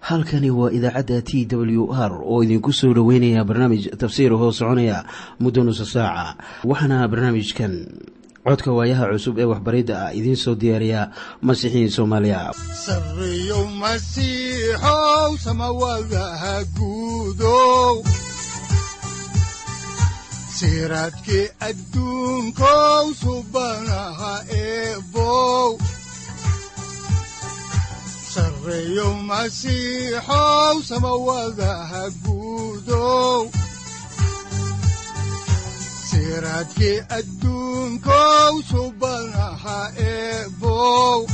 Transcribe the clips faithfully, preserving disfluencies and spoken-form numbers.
halkani waa idaacadda T W R oo idinku soo dhaweynaya barnaamij tafsiir hoo soconaya muddo nusu saaca. Waxaana barnaamijkan codka waayaha cusub ee waxbaridda ah idiin soo diyaariya Masiixiin Soomaaliya. Sareeyo Masiixow samawadaha guudow siraadkii adduunkow subanaha eebow Sareeyo Masiixow samawadaha guudow siraadkii adduunkow subanaha eebow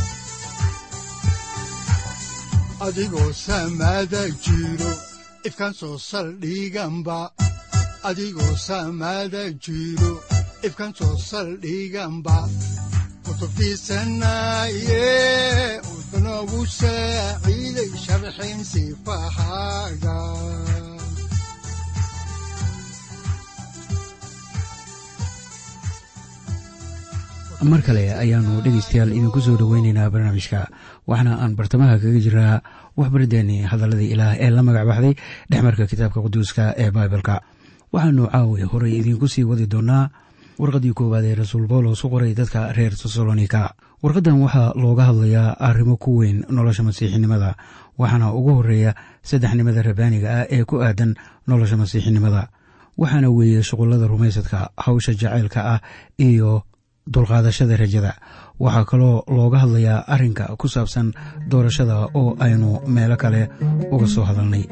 adigoo samada jiro ifkaan soo saldhiganba adigoo samada jiro ifkaan soo saldhiganba kutubtiisanaye udnogu saaciiday sharxin sifahaaga mar kale ayaanu dhegeystayaal idinku soo dhaweynaynaa barnaamijka waxaana aan bartamaha kaga jiraa waxbarideenii hadalladii ilaah ee la magac baxday dhexmarka kitaabka quduuska ee baibalka. waxaanu caawi horey idinku sii wadi doonaa warqaddii koowaad ee rasuul bawlos u qoray dadka reer tesalonika. warqaddan waxaa looga hadlayaa arrimo ku weyn nolosha masiixinimada, waxaana ugu horeeya saddexnimada rabbaaniga ah ee ku aadan nolosha masiixinimada, waxaana weeye shuqullada rumaysadka, hawsha jacaylka ah iyo dulqaadashada rajada. waxaa kaloo looga hadlayaa arrinka ku saabsan doorashada oo aynu meelo kale uga soo hadalnay.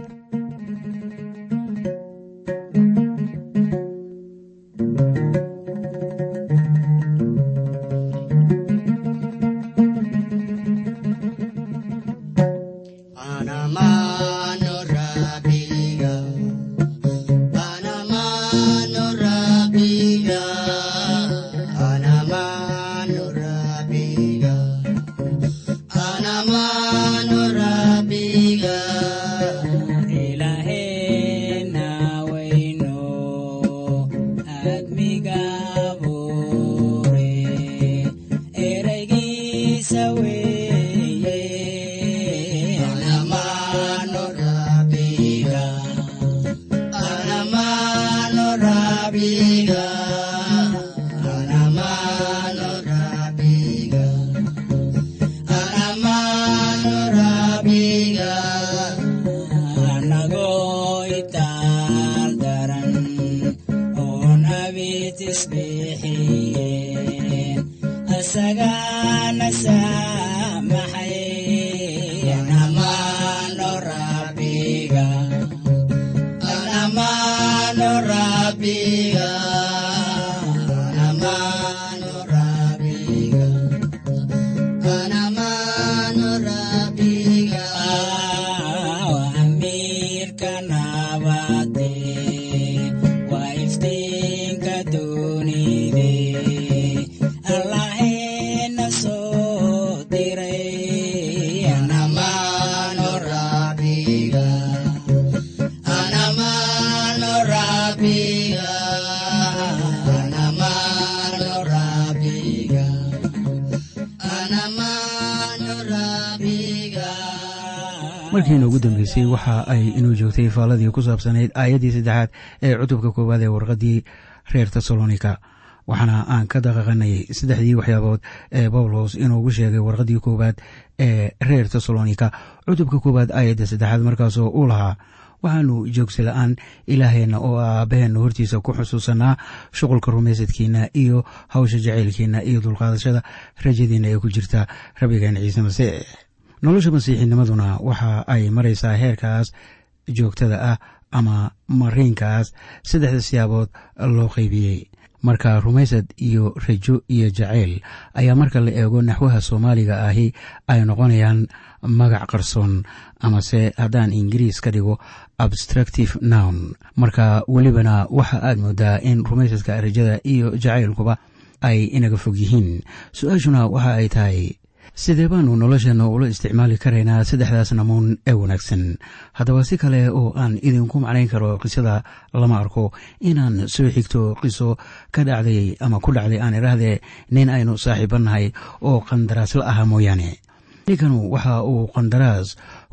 markiina ugu dambeysay waxa ay inuu joogtay faaladii ku saabsanayd aayaddii saddexaad ee cutubka koowaad ee warqaddii reer tesalonika. waxaana aan ka daqaqanayay saddexdii waxyaabood ee bawlos inuugu sheegay warqaddii koowaad ee reer tesalonika cutubka koowaad aayadda saddexaad, markaasoo uu lahaa waxaanu joogsi la-aan ilaaheenna oo aabbaheenna hortiisa ku xusuusanaa shuqulka rumaysadkiina iyo hawsha jacaylkiina iyo dulqaadashada rajadiina ee ku jirta rabbigeena ciise masiix. nolosha masiixinimaduna waxa ay maraysaa heerkaas joogtada ah ama mariinkaas saddexda siyaabood loo qaybiyey. marka rumaysad iyo rajo iyo jacayl ayaa marka la eego naxwaha soomaaliga ahi ay noqonayaan magac qarsoon, amase haddaan ingiriis ka dhigo abstractive noun. marka welibana waxa aad moodaa in rumaysadka, rajada iyo jacaylkuba ay inaga fog yihiin. su-aashuna waxa ay tahay sidee baanu nolosheenna ula isticmaali karaynaa saddexdaas namuun ee wanaagsan. haddaba si kale oo aan idinku macnayn karo qisada lama arko inaan soo xigto qiso ka dhacday ama ku dhacday aan idhaahdee nin aynu saaxiibannahay oo qandaraasla aha mooyaane. ninkanu waxa uu qandaraas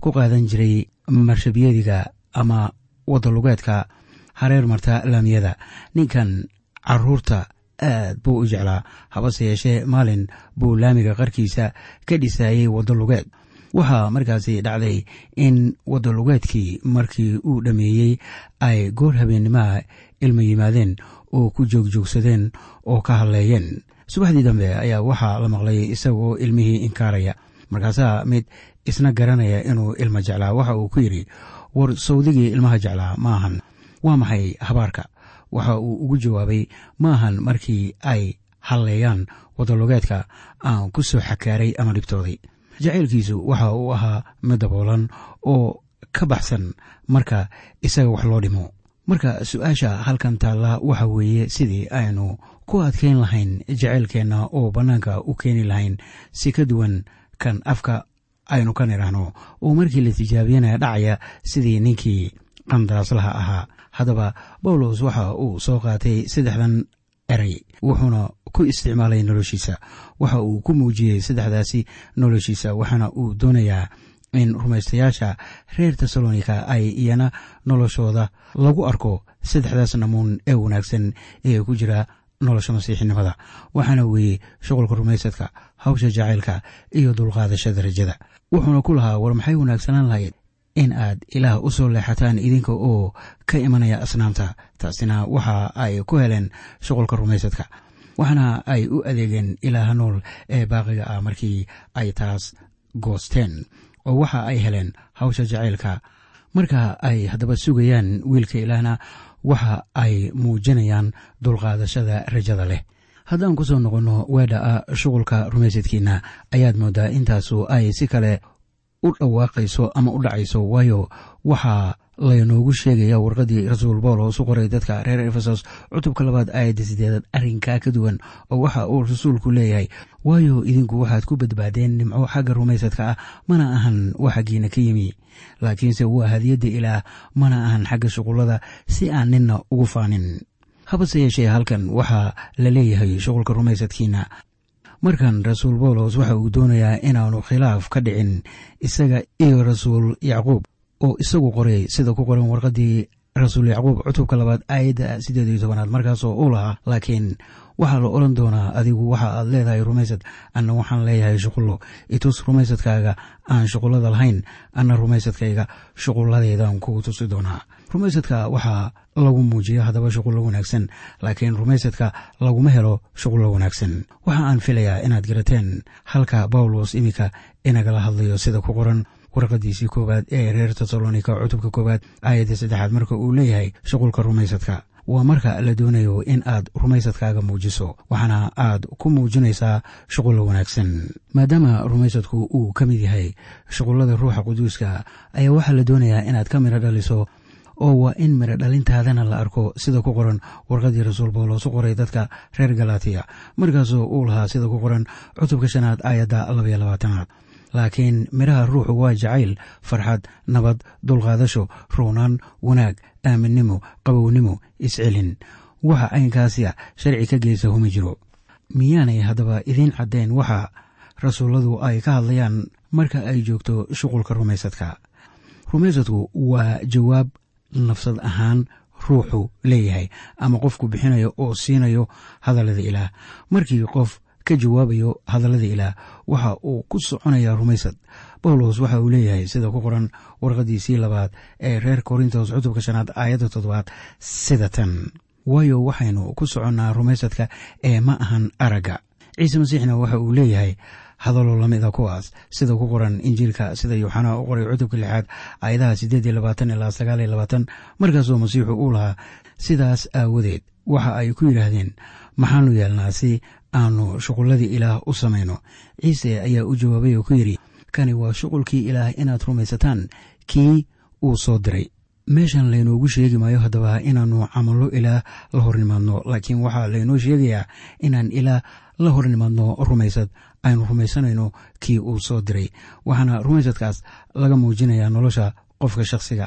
ku qaadan jiray marshabyadiga ama wadalugeedka hareer marta laamiyada. ninkan caruurta aad buu u jeclaa, habase yeeshee maalin buu laamiga qarkiisa ka dhisaayey wadalugeed. waxaa markaasi dhacday in wadalugeedkii markii uu dhammeeyey ay goor habeennimaha ilmo yimaadeen oo ku joogjoogsadeen oo ka hadleeyeen. subaxdii dambe ayaa waxaa la maqlay isagoo ilmihii inkaaraya. markaasaa mid isna garanaya inuu ilmo jeclaa waxa uu ku yidhi, war sawdigii ilmaha jeclaa maahan, waa maxay habaarka? waxa uu ugu jawaabay, maahan markii ay halleeyaan wadalugeedka aan ku soo xakaaray ama dhibtooday. jacaylkiisu waxa uu ahaa mid daboolan oo ka baxsan marka isaga wax loo dhimo. marka su-aasha halkan taalla waxa weeye sidii aynu ku adkayn lahayn jacaylkeenna oo bannaanka u keeni lahayn si ka duwan kan afka aynu ka nidhaahno oo markii la tijaabiyana dhacaya sidii ninkii qandaraaslaha ahaa. haddaba bawlos waxa uu soo qaatay saddexdan eray wuxuuna ku isticmaalay noloshiisa. waxa uu ku muujiyey saddexdaasi noloshiisa, waxaana uu doonayaa in rumaystayaasha reer tesalonika ay iyana noloshooda lagu arko saddexdaas namuun ee wanaagsan ee ku jira nolosha masiixinimada. waxaana weeye shuqulka rumaysadka, hawsha jacaylka iyo dulqaadashada rajada. wuxuuna ku lahaa, war maxay wanaagsanaan lahayd in aad ilaah u soo leexataan idinka oo ka imanaya asnaamta. taasina waxa ay ku heleen shuqulka rumaysadka, waxaana ay u adeegeen ilaaha nool ee baaqiga ah markii ay taas goosteen, oo waxa ay heleen hawsha jacaylka. marka ay haddaba sugayaan wiilka ilaahna waxa ay muujinayaan dulqaadashada rajada leh. haddaan ku soo noqonno weedha ah shuqulka rumaysadkiina, ayaad moodaa intaasu ay si kale u dhawaaqayso ama u dhacayso, waayo waxaa laynoogu sheegaya warqadii rasuul bawlos u qoray dadka reer efesos cutubka labaad aayadda sideedaad arrinkaa ka duwan, oo waxa uu rasuulku leeyahay, waayo idinku waxaad ku badbaadeen nimco xagga rumaysadka ah, mana ahan wax xaggiina ka yimi, laakiinse waa hadiyadda ilaah, mana ahan xagga shuqullada si aan ninna ugu faanin. habase yeeshee halkan waxaa la leeyahay shuqulka rumaysadkiina. markan rasuul bawlos waxa uu doonayaa inaanu khilaaf ka dhicin isaga iyo rasuul yacquub oo isagu qoray sida ku qoran warqadii rasuul yacquub cutubka labaad aayadda siddeed iyo tobanaad, markaasoo uu lahaa, laakiin waxaa la odhan doonaa, adigu waxa aad leedahay rumaysad, anna waxaan leeyahay shuqullo. itus rumaysadkaaga aan shuqullada lahayn, anna rumaysadkayga shuqulladeedaan kugu tusi doonaa. rumaysadka waxaa lagu muujiya haddaba shuqullo wanaagsan, laakiin rumaysadka laguma helo shuqullo wanaagsan. waxa aan filayaa inaad garateen halka bawlos iminka inagala hadlayo sida ku qoran warqadiisii koowaad ee reer tesalonika cutubka koowaad aayadda saddexaad, marka uu leeyahay shuqulka rumaysadka. waa marka la doonayo in aad rumaysadkaaga muujiso, waxaana aad ku muujinaysaa shuqullo wanaagsan. maadaama rumaysadku uu ka mid yahay shuqullada ruuxa quduuska, ayaa waxaa la doonayaa inaad ka midho dhaliso, oo waa in midho dhalintaadana la arko sida ku qoran warqadii rasuul bawlos u qoray dadka reer galatiya, markaasoo uu lahaa sida ku qoran cutubka shanaad aayadda labaiyo labaatanaad, laakiin midhaha ruuxu waa jacayl, farxad, nabad, dulqaadasho, roonaan, wanaag, aaminnimo, qabownimo, iscelin. waxa aynkaasiya sharci ka geysa huma jiro. miyaanay haddaba idiin caddeen waxa rasuulladu ay ka hadlayaan marka ay joogto shuqulka rumaysadka? rumaysadku waa jawaab nafsad ahaan ruuxu leeyahay ama qofku bixinayo oo siinayo hadallada ilaah. markii qof ka jawaabayo hadallada ilaah waxa uu ku soconayaa rumaysad. bawlos waxa uu leeyahay sida ku qoran warqadiisii labaad ee reer korintos cutubka shanaad aayadda toddobaad sida tan, waayo waxaynu ku soconnaa rumaysadka ee ma ahan aragga. ciise masiixna waxa uu leeyahay hadallo lamida kuwaas sida ku qoran injiilka sida yuuxana u qoray cutubka lixaad aayadaha siddeed iyo labaatan ilaa sagaal iyo labaatan, markaasoo masiixu uu lahaa, sidaas aawadeed waxa ay ku yidhaahdeen, maxaanu yeelnaa si aanu shuqulladii ilaah u samayno? ciise ayaa u jawaabay oo ku yidhi, kani waa shuqulkii ilaah inaad rumaysataan kii uu soo diray. meeshan laynoogu sheegi maayo haddaba inaannu camallo ilaah la hor nimaadno, laakiin waxaa laynoo sheegayaa inaan ilaah la hor nimaadno rumaysad aynu rumaysanayno kii uu soo diray. waxaana rumaysadkaas laga muujinayaa nolosha qofka shakhsiga ah.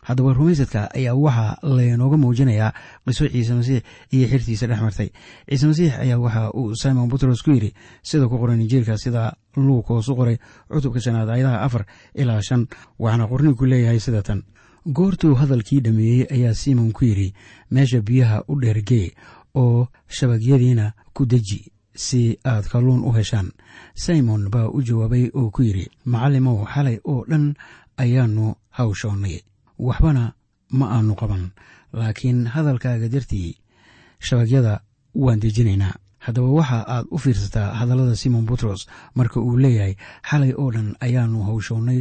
haddaba rumaysadka ayaa waxaa laynooga muujinayaa qiso ciise masiix iyo xirtiisa dhex martay. ciise masiix ayaa waxa uu simon butros ku yidhi sida ku qoran injiilka sida luukos u qoray cutubka shanaad aayadaha afar ilaa shan, waxaana qornigu leeyahay sida tan: goortuu hadalkii dhammeeyey ayaa simon ku yidhi, meesha biyaha u dheergee oo shabagyadiina ku deji si aad kalluun u heshaan. simon baa u jawaabay oo ku yidhi, macallimow, xalay oo dhan ayaannu hawshoonnay, waxbana ma aanu qaban, laakiin hadalkaaga dartii shabagyada waan dejinaynaa. haddaba waxa aad u fiirsataa hadallada simon butros marka uu leeyahay xalay oo dhan ayaannu hawshoonnay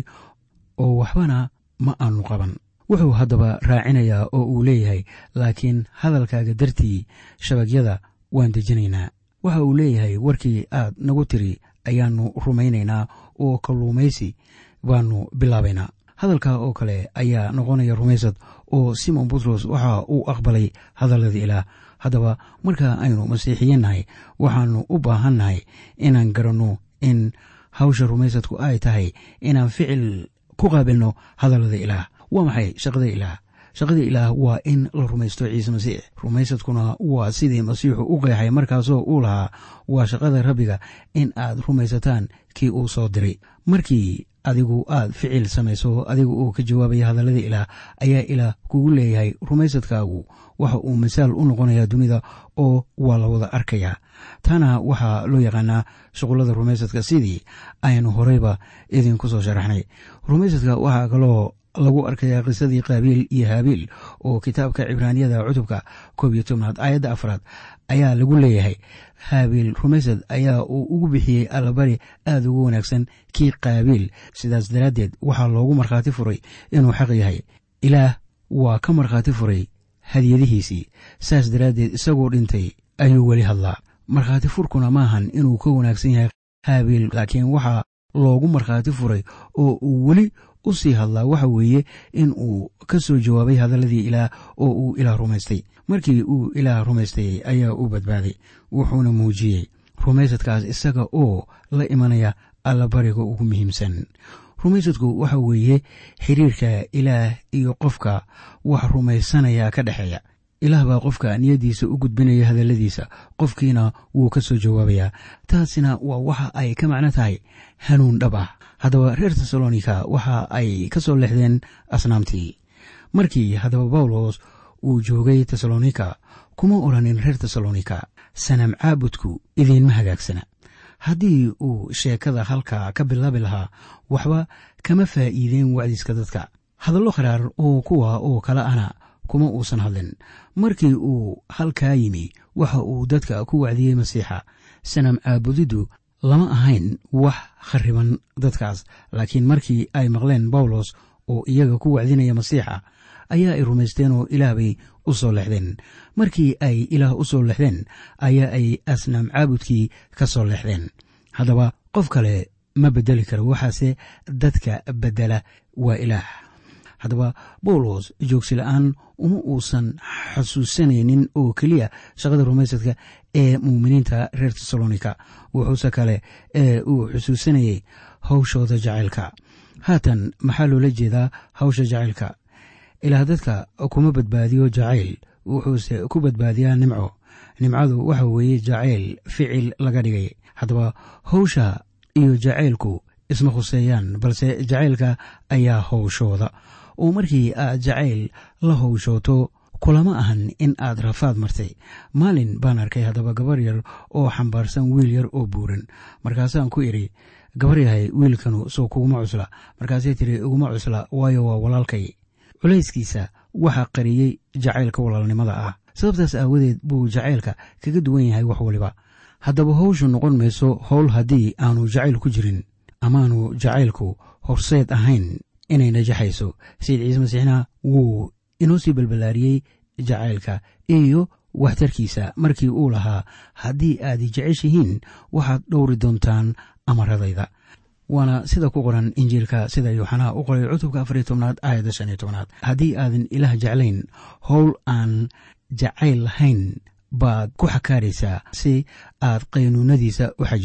oo waxbana ma aanu qaban. wuxuu haddaba raacinayaa oo uu leeyahay, laakiin hadalkaaga dartii shabagyada waan dejinaynaa. waxa uu leeyahay, warkii aad nagu tiri ayaannu rumaynaynaa oo kalluumaysi baannu bilaabaynaa. hadalka oo kale ayaa noqonaya rumaysad, oo simon butros waxa uu aqbalay hadalladii ilaah. haddaba marka aynu masiixiyiinnahay waxaannu u baahannahay inaan garanno in hawsha rumaysadku ay tahay inaan ficil ku qaabilno hadallada ilaah. waa maxay shaqada ilaah? shaqada ilaah waa in la rumaysto ciise masiix. rumaysadkuna waa sidii masiixu u qeexay markaasoo uu lahaa, waa shaqada rabbiga in aad rumaysataan kii uu soo diray. markii adigu aad ficil samayso adiga uu ka jawaabaya hadallada ilaah, ayaa ilaah kugu leeyahay rumaysadkaagu waxa uu misaal u noqonayaa dunida oo waa la wada arkayaa. taana waxaa loo yaqaanaa shuqullada rumaysadka sidii aynu horeyba idinku soo sharaxnay. rumaysadka waxaa kaloo lagu arkayaa qisadii qaabiil iyo haabiil oo kitaabka cibraaniyada cutubka koob iyo tobnaad aayadda afraad ayaa lagu leeyahay, haabiil rumaysad ayaa uu ugu bixiyey allabari aad ugu wanaagsan kii qaabiil. sidaas daraaddeed waxaa loogu markhaati furay inuu xaq yahay. ilaah waa ka markhaati furay hadiyadihiisii, saas daraaddeed isagoo dhintay ayuu weli hadlaa. markhaati furkuna maahan inuu ka wanaagsan yahay haabiil, laakiin waxaa loogu markhaati furay oo uu weli u sii hadlaa waxa weeye in uu ka soo jawaabay hadalladii ilaah oo uu ilaah rumaystay. markii uu ilaah rumaystay ayaa u badbaaday, wuxuuna muujiyey rumaysadkaas isaga oo la imanaya allabariga ugu muhiimsan. rumaysadku waxa weeye xiriirka ilaah iyo qofka wax rumaysanaya ka dhexeeya. ilaah baa qofka niyaddiisa u gudbinaya hadalladiisa, qofkiina wuu ka soo jawaabayaa. taasina waa waxa ay ka macno tahay hanuun dhab ah. haddaba reer tesalonika waxa ay ka soo leexdeen asnaamtii. markii haddaba bawlos uu joogay tesalonika kuma odhanin reer tesalonika, sanam caabudku idiinma hagaagsana. haddii uu sheekada halkaa ka bilaabi lahaa waxba kama faa'iideen wacdiska dadka. hadallo qaraar oo kuwa oo kale ana kuma uusan hadlin. markii uu halkaa yimi waxa uu dadka ku wacdiyey masiixa. sanam caabudiddu lama ahayn wax khariban dadkaas, laakiin markii ay maqleen bawlos oo iyaga ku wacdinaya masiixa ayaa ay rumaysteen oo ilaah bay u soo leexdeen. markii ay ilaah u soo leexdeen ayaa ay asnaam caabudkii ka soo leexdeen. haddaba qof kale ma bedeli karo, waxaase dadka bedela waa ilaah. haddaba bawlos joogsi la'aan uma uusan xasuusanaynin oo keliya shaqada rumaysadka ee muuminiinta reer tesalonika, wuxuuse kale ee uu xusuusanayay hawshooda jacaylka. haatan maxaa loola jeedaa hawsha jacaylka? ilaah dadka kuma badbaadiyo jacayl, wuxuuse ku badbaadiyaa nimco. nimcadu waxa weeye jacayl ficil laga dhigay. haddaba hawsha iyo jacaylku isma khuseeyaan, balse jacaylka ayaa hawshooda. oo markii aad jacayl la hawshooto kulama ahan in aad rafaad martay. maalin baan arkay haddaba gabar yar oo xambaarsan wiil yar oo buuran. markaasaan ku idhi, gabar yahay, wiilkanu soo kuguma cusla? markaasay tiri, iguma cusla, waayo waa walaalkay. culayskiisa waxaa qariyey jacaylka walaalnimada ah. sababtaas aawadeed buu jacaylka kaga duwan yahay wax waliba. haddaba hawshu noqon mayso howl haddii aanu jacayl ku jirin, amaanu jacaylku horseed ahayn inay najaxayso. sayid ciise masiixna wuu inoo sii balbalaariyey jacaylka iyo waxtarkiisa markii uu lahaa, haddii aad jeceshihiin waxaad dhowri doontaan amaradayda. waana sida ku qoran injiilka sida yuuxanaa u qoray cutubka afar iyo tobnaad aayadda shan iyo tobnaad. haddii aadan ilaah jeclayn, howl aan jacayl lahayn baad ku xakaaraysaa si aad qaynuunadiisa u xajiso.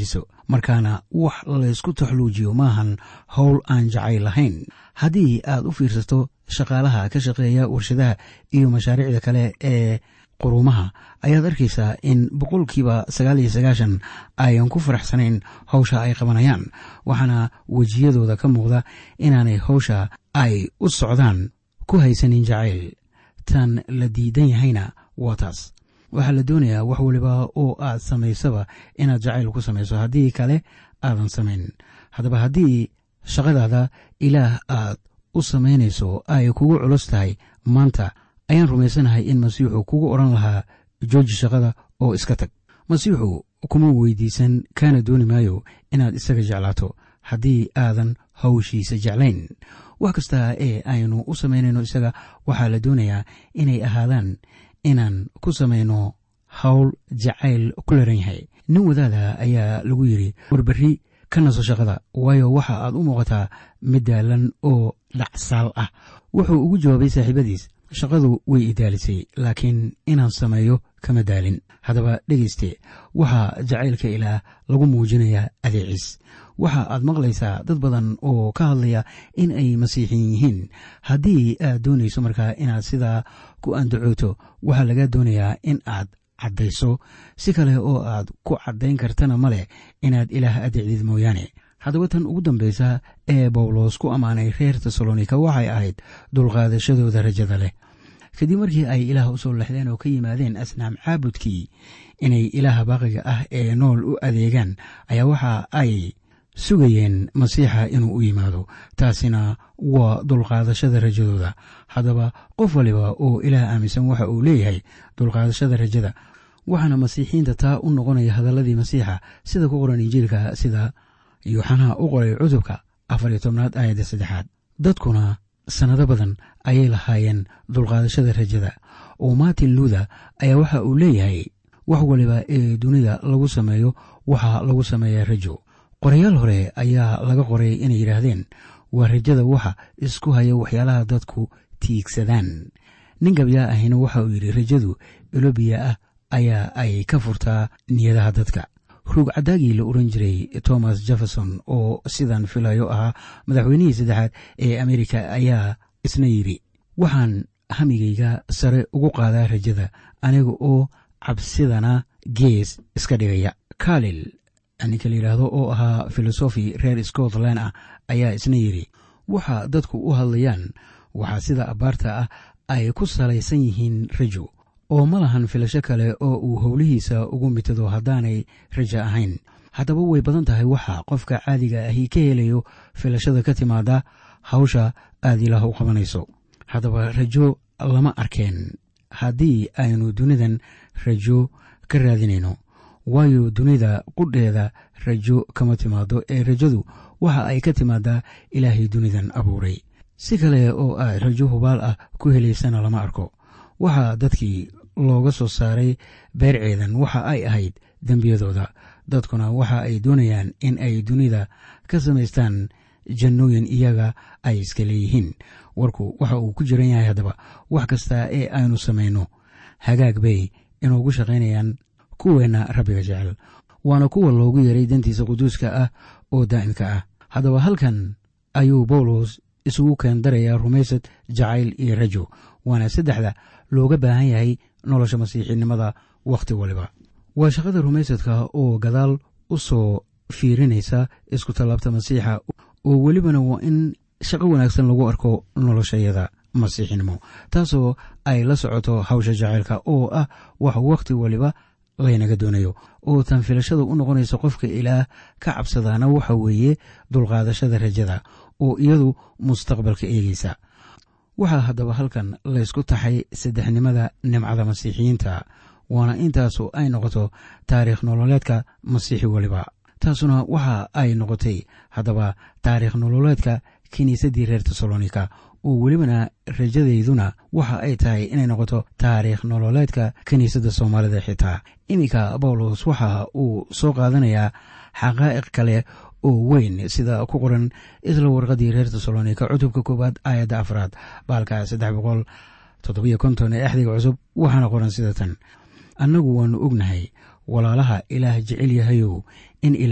markaana wax laysku taxluujiyo maahan howl aan jacayl lahayn. haddii aad u fiirsato shaqaalaha ka shaqeeya warshadaha iyo mashaariicda kale ee quruumaha, ayaad arkaysaa in boqolkiiba sagaal iyo sagaashan ayan ku faraxsanayn hawsha ay qabanayaan, waxaana wejiyadooda ka muuqda inaanay hawsha ay u socdaan ku haysanin jacayl. tan la diidan yahayna waa taas. waxaa la doonayaa wax waliba oo aad samaysaba inaad jacayl ku samayso, haddii kale aadan samayn. haddaba haddii shaqadaada ilaah aad u samaynayso ay kugu culus tahay maanta, ayaan rumaysanahay in masiixu kugu odhan lahaa jooji shaqada oo iska tag. masiixu kuma weydiisan kaana dooni maayo inaad isaga jeclaato haddii aadan hawshiisa jeclayn. wax kasta ee aynu u samaynayno isaga waxaa la doonayaa inay ahaadaan inaan ku samayno hawl jacayl ku laran yahay. nin wadaada ayaa lagu yidhi warberri ka naso shaqada, waayo waxa aad u muuqataa mid daalan oo dhacsaal ah. wuxuu ugu jawaabay saaxiibadiis, shaqadu way idaalisay, laakiin inaan sameeyo kama daalin. haddaba dhegayste, waxaa jacaylka ilaah lagu muujinayaa adeecis. waxa aad maqlaysaa dad badan oo ka hadlaya in ay masiixiin yihiin. haddii aad doonayso markaa inaad sidaa ku andacooto, waxaa laga doonayaa in aad caddayso. si kale oo aad ku caddayn kartana ma leh inaad ilaah adeecdid mooyaane. haddaba tan ugu dambaysa ee bawlos ku ammaanay reer tesalonika waxay ahayd dulqaadashadooda rajada leh. kadib markii ay ilaah u soo lexdeen oo ka yimaadeen asnaam caabudkii inay ilaaha baaqiga ah ee nool u adeegaan, ayaa waxa ay sugayeen masiixa inuu u yimaado. taasina waa dulqaadashada rajadooda. haddaba qof waliba oo ilaah aaminsan waxa uu leeyahay dulqaadashada rajada, waxaana masiixiinta taa u noqonaya hadalladii masiixa sida ku qoran injiilka sida yuuxana u qoray cutubka afar iyo tobnaad aayadda saddexaad. dadkuna sannado badan ayay lahaayeen dulqaadashada rajada. oo martin luther ayaa waxa uu leeyahay wax waliba ee dunida lagu sameeyo waxaa lagu sameeyaa rajo. qorayaal hore ayaa laga qoray inay yidhaahdeen waa rajada waxa isku haya waxyaalaha dadku tiigsadaan. nin gabyaa ahina waxa uu yidhi rajadu ilobiya ah ayaa ay ka furtaa niyadaha dadka. ruugcadaagii la oran jiray thomas jefferson oo sidan filayo ahaa madaxweynihii saddexaad ee amerika ayaa isna yidhi waxaan hamigayga sare ugu qaadaa rajada aniga oo cabsidana gees iska dhigaya. kalil ninka la yidhaahdo oo ahaa filosofi reer scotland ah ayaa isna yidhi waxa dadku u hadlayaan waxaa sida abaarta ah ay ku salaysan yihiin rajo, oo ma lahan filasho kale oo uu howlihiisa ugu mitado haddaanay rajo ahayn. haddaba way badan tahay waxa qofka caadiga ahi ka helayo filashada ka timaada hawsha aad ilaah u qabanayso. haddaba rajo lama arkeen haddii aynu dunidan rajo ka raadinayno, waayo dunida qudheeda rajo kama timaado ee rajadu waxa ay ka timaadaa ilaahay dunidan abuuray. si kale oo aad rajo hubaal ah ku helaysana lama arko. waxaa dadkii looga soo saaray beerceedan waxa ay ahayd dembiyadooda. dadkuna waxa ay doonayaan in ay dunida ka samaystaan jannooyin iyaga ay iska leeyihiin. warku waxa uu ku jiran yahay haddaba wax kasta ee aynu samayno hagaag bay inuugu shaqaynayaan kuweenna rabbiga jecel, waana kuwa loogu yeeray dantiisa quduuska ah oo daa'imka ah. haddaba halkan ayuu bawlos isugu keendarayaa rumaysad, jacayl iyo rajo, waana saddexda looga baahan yahay nolosha masiixinimada wakhti waliba. waa shaqada rumaysadka oo gadaal u soo fiirinaysa isku tallaabta masiixa, oo welibana waa in shaqo wanaagsan lagu arko noloshayada masiixinimo, taasoo ay la socoto hawsha jacaylka oo ah wax wakhti waliba laynaga doonayo. oo tan filashada u noqonaysa qofka ilaah ka cabsadaana waxa weeye dulqaadashada rajada oo iyadu mustaqbalka eegaysa. waxaa haddaba halkan laysku taxay saddexnimada nimcada masiixiyiinta, waana intaasu ay noqoto taariikh nololeedka masiixi waliba. taasuna waxa ay noqotay haddaba taariikh nololeedka kiniisaddii reer tesalonika, oo welibana rajadeyduna waxa ay tahay inay noqoto taariikh nololeedka kiniisadda soomaalida xitaa. iminka bawlos waxa uu soo qaadanayaa xaqaa'iq kale oo weyn sida ku qoran isla warqadii reer tesalonika cutubka koowaad aayadda afraad baalka saddex boqol toddobiyo konton ee axdiga cusub, waxaana qoran sida tan: annagu waannu ognahay walaalaha ilaah jecel yahayow in ilaah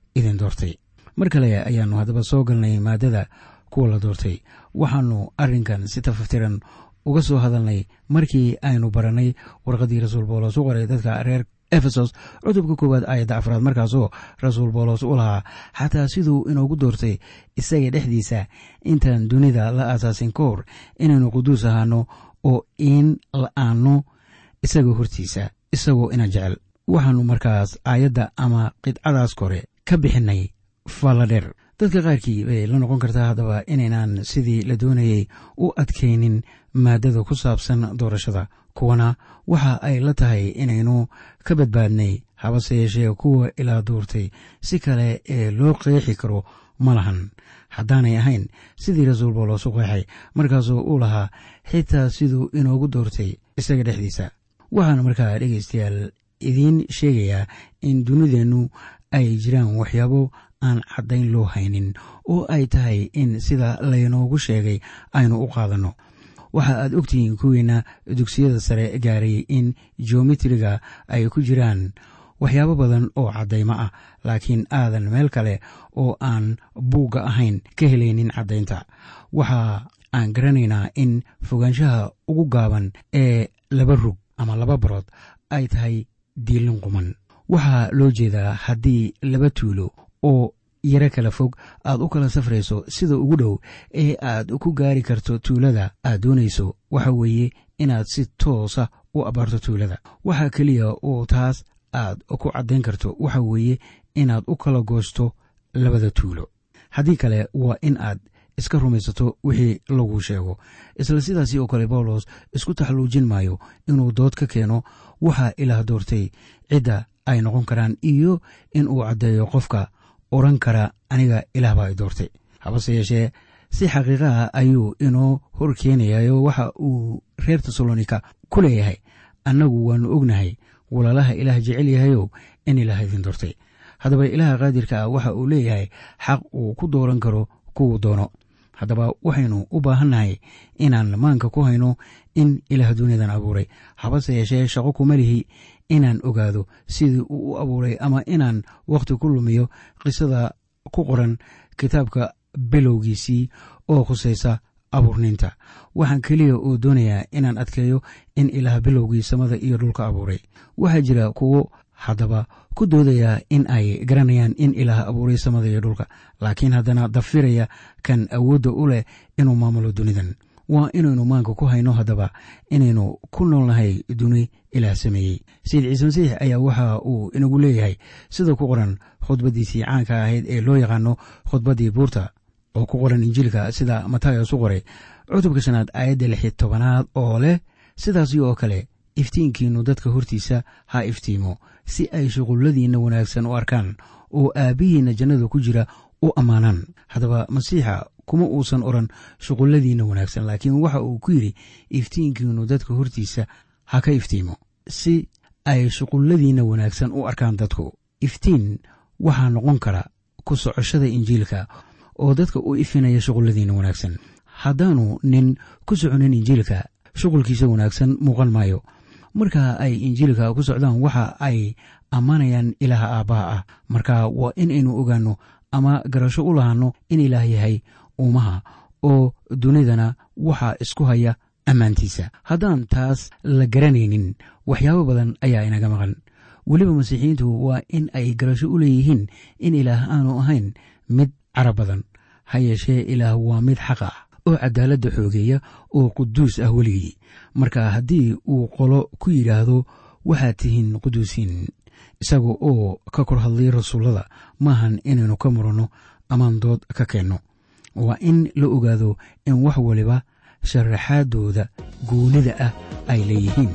idin doortay. mar kale ayaannu haddaba soo galnay maadada kuwa la doortay. waxaannu arrinkan si tafaftiran uga soo hadalnay markii aynu barannay warqaddii rasuul boolos u qoray dadka reer efesos cutubka koowaad aayadda afraad, markaasoo rasuul boolos u lahaa xataa siduu inoogu doortay isaga dhexdiisa intaan dunida la aasaasin ka hor inaynu quduus ahaano oo in la-aanno isaga hortiisa isagoo ina jecel. waxaannu markaas aayadda ama qidcadaas kore ka bixinnay falladheer. dadka qaarkii bay la noqon kartaa haddaba inaynaan sidii la doonayey u adkaynin maadada ku saabsan doorashada. kuwana waxa ay la tahay inaynu ka badbaadnay, habase yeeshee kuwa ilaa doortay si kale ee loo qeexi karo ma lahan haddaanay ahayn sidii rasuul boolos u qeexay markaasoo uu lahaa xitaa siduu inoogu doortay isaga dhexdiisa. waxaana markaa dhegaystayaal idiin sheegayaa in dunideennu ay jiraan waxyaabo aan caddayn loo haynin oo ay tahay in sida laynoogu sheegay aynu u qaadanno. waxa aad ogtihiin kuwiina dugsiyada sare gaaray in geometriga ay ku jiraan waxyaabo badan oo caddaymo ah, laakiin aadan meel kale oo aan buugga ahayn ka helaynin caddaynta. waxa aan garanaynaa in fogaanshaha ugu gaaban ee laba rug ama laba barood ay tahay diilin quman. waxaa loo jeedaa haddii laba tuulo oo yaro kala fog aad u kala safrayso, sida ugu dhow ee aad ku gaari karto tuulada aad doonayso waxa weeye inaad si toosa u abaarto tuulada. waxa keliya oo taas aad ku caddayn karto waxa weeye inaad u kala goosto labada tuulo. haddii kale waa in aad iska rumaysato wixii lagu sheego. isla sidaasi oo kale bawlos isku taxluujin maayo inuu dood ka keeno waxa ilaah doortay cidda ay noqon karaan iyo in uu caddeeyo qofka oran kara aniga ilaah baa i doortay. habase yeeshee si xaqiiqaha ayuu inoo hor keenayayo waxa uu reer tesalonika ku leeyahay annagu waannu ognahay walaalaha ilaah jecel yahayow in ilaah idin doortay. haddaba ilaaha qaadirka ah waxa uu leeyahay xaq uu ku dooran karo kuwuu doono. haddaba waxaynu u baahannahay inaan maanka ku hayno in ilaah duniyadan abuuray. habase yeeshee shaqo kuma lihi inaan ogaado sidii uu u abuuray ama inaan wakhti ku lumiyo qisada ku qoran kitaabka bilowgiisii oo khusaysa abuurninta. waxaan keliya oo doonayaa inaan adkeeyo in ilaah bilowgii samada iyo dhulka abuuray. waxaa jira kuwo haddaba ku doodaya in ay garanayaan in ilaah abuuray samada iyo dhulka, laakiin haddana dafiraya kan awoodda u leh inuu maamulo dunidan. waa inaynu maanka ku hayno haddaba inaynu ku noolnahay duni ilaah sameeyey. sayid ciise masiix ayaa waxa uu inagu leeyahay sida ku qoran khudbaddiisii caanka ahayd ee loo yaqaano khudbaddii buurta oo ku qoran injiilka sida matayos u qoray cutubka shanaad aayadda lixi tobanaad oo leh sidaasi oo kale iftiinkiinnu dadka hortiisa ha iftiimo si ay shuqulladiinna wanaagsan u arkaan oo aabbihiinna jannada ku jira u ammaanaan. haddaba masiixa kuma uusan odhan shuqulladiinna wanaagsan, laakiin waxa uu ku yidhi iftiinkiinnu dadka hortiisa ha ka iftiimo si ay shuqulladiinna wanaagsan u arkaan dadku. iftiin waxaa noqon kara ku socoshada injiilka oo dadka u ifinaya shuqulladiinna wanaagsan. haddaanu nin ku soconin injiilka shuqulkiisa wanaagsan muuqan maayo. marka ay injiilka ku socdaan waxa ay ammaanayaan ilaaha aabbaha ah. marka waa in aynu ogaanno ama garasho u lahaanno in ilaah yahay uumaha oo dunidana waxaa isku haya ammaantiisa. haddaan taas la garanaynin waxyaabo badan ayaa inaga maqan. weliba masiixiyiintu waa in ay garasho u leeyihiin in ilaah aanu ahayn mid carab badan, ha yeeshee ilaah waa mid xaq ah oo cadaaladda xoogeeya oo quduus ah weligii. marka haddii uu qolo ku yidhaahdo waxaad tihiin quduusiin isaga oo ka kor hadlay rasuullada, maahan inaynu ka muranno amaan dood ka keenno. waa in la ogaado in wax waliba sharaxaadooda goonida ah ay leeyihiin.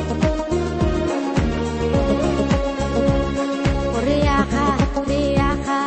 Riyaha, riyaha.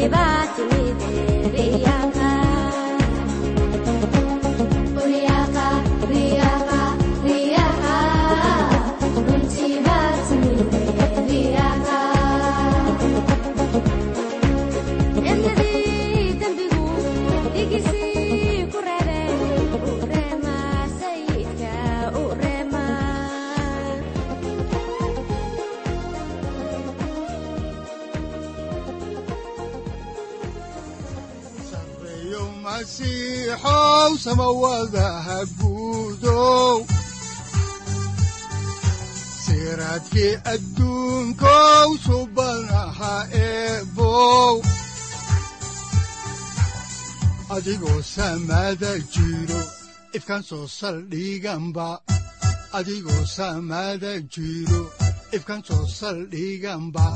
masiixow samawadaha guudow siraadkii adduunkow subanaha eebow adigoo samada jiro ifkaan soo saldhiganba adigoo samada jiro ifkaan soo saldhiganba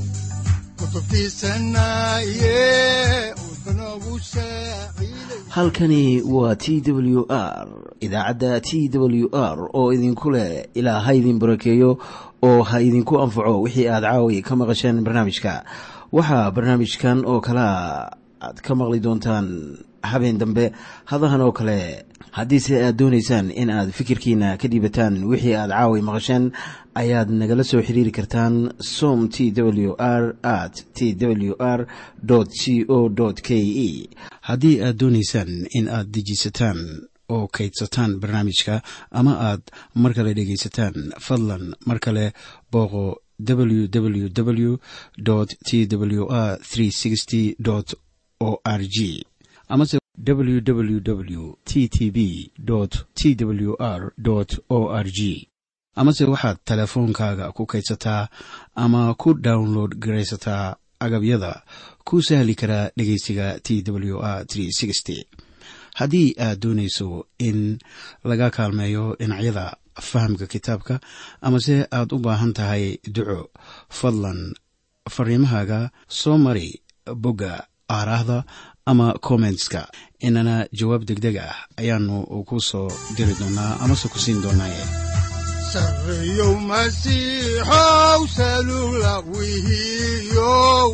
halkani waa T W R idaacadda T W R oo idinku leh ilaa ha idin barakeeyo oo ha idinku anfaco wixii aad caawi ka maqasheen barnaamijka. waxaa barnaamijkan oo kala aad ka maqli doontaan habeen dambe hadahan oo kale. haddiise aad doonaysaan in aad fikirkiina ka dhiibataan wixii aad caawi maqasheen ayaad nagala soo xiriiri kartaan som T W R at T W R C O K E haddii aad doonaysaan in aad dejisataan oo kaydsataan barnaamijka ama aad mar kale dhegaysataan fadlan mar kale booqo w w w T W R sixty o R G amase w w w t t b t w r o R G amase waxaad telefoonkaaga ku kaydsataa ama ku download garaysataa agabyada ku sahli karaa dhegeysiga T W R sixty. haddii aad doonayso in laga kaalmeeyo dhinacyada fahamka kitaabka amase aad u baahan tahay duco, fadlan fariimahaaga soo mari bogga aaraahda ama commentska inana jawaab degdeg ah ayaanu ku soo diri doonaa amase ku siin doonaaye. sareeyow masiixow salugla wihiyow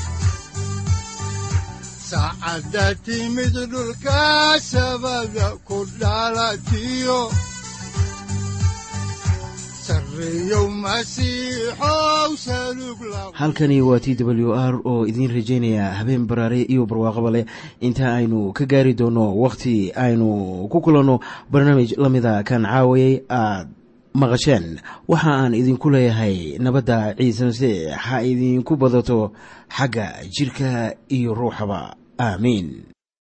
saacadda timid dhulka sabada ku dhalatiyo halkani waa T W R oo idiin rajaynaya habeen baraare iyo barwaaqaba leh inta aynu ka gaari doono wakhti aynu ku kulanno barnaamij la mida kan caawayay aad maqasheen. waxa aan idinku leeyahay nabadda ciise masiix ha idinku badato xagga jirka iyo ruuxaba. aamiin.